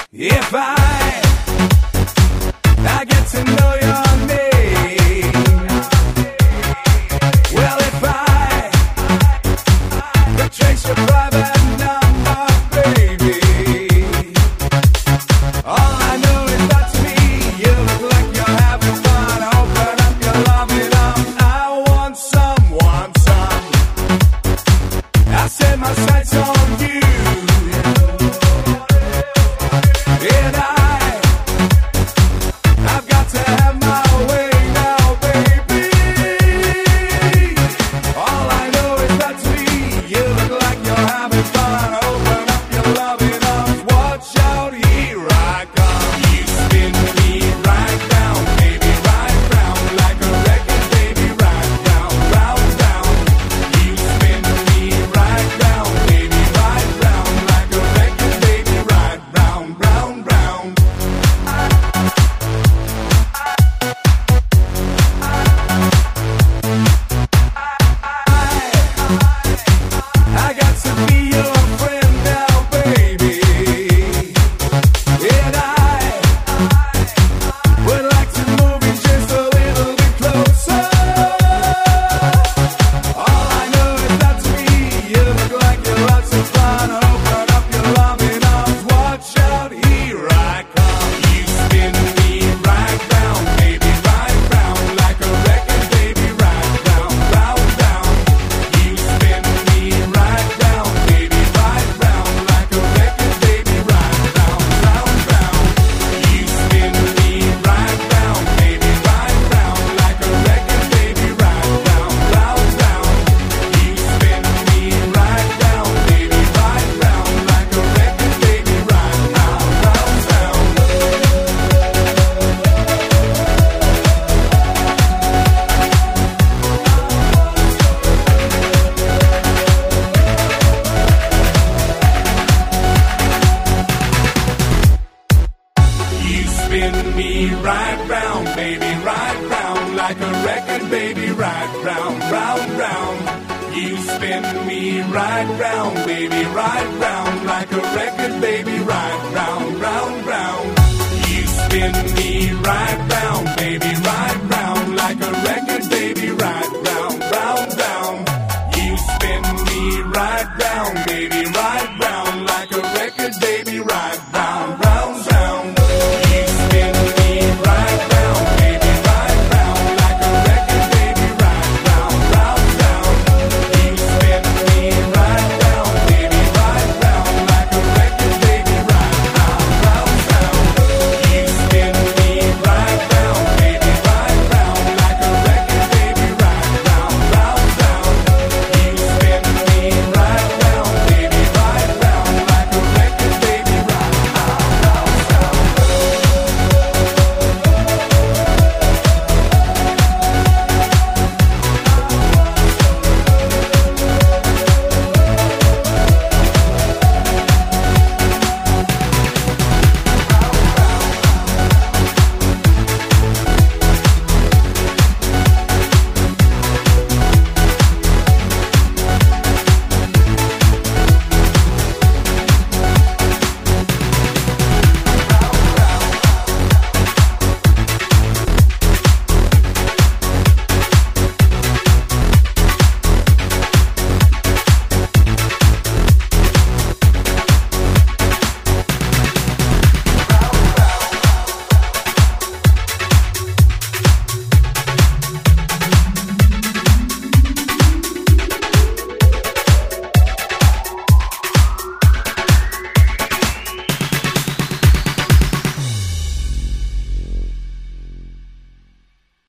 If I get to know your name. Well, if I could trace your private number, baby. All I know is that to me, you look like you're having fun. Open up your loving arms. I want some. I set my sights on you. And I've got to have my way now, baby. All I know is that to me, you look like you're having fun. Open up your loving arms. Watch out, here I come. You spin me right down, baby, right round like a record, baby, right round, round, round. You spin me right down, baby, right round like a record, baby, right round, round, round. I got to be your friend now, baby. And I would like to move in just a little bit closer. All I know is that to me, you look like you're lots of fun. Open up your loving arms. Watch out, here I come. You spin me right round, baby, right round like a record, baby, right round, round, round. You spin me right round, baby, right round like a record, baby, right round, round, round. You spin me right round, baby, right round like a record, baby, right round, round, round. You spin me right round, baby, right round like a record, baby, right round, round, round. You spin me right round, baby, right round like a record, baby, right round, round, round. You spin me right round, baby, right round like a record, baby, right round, round, round. You spin me right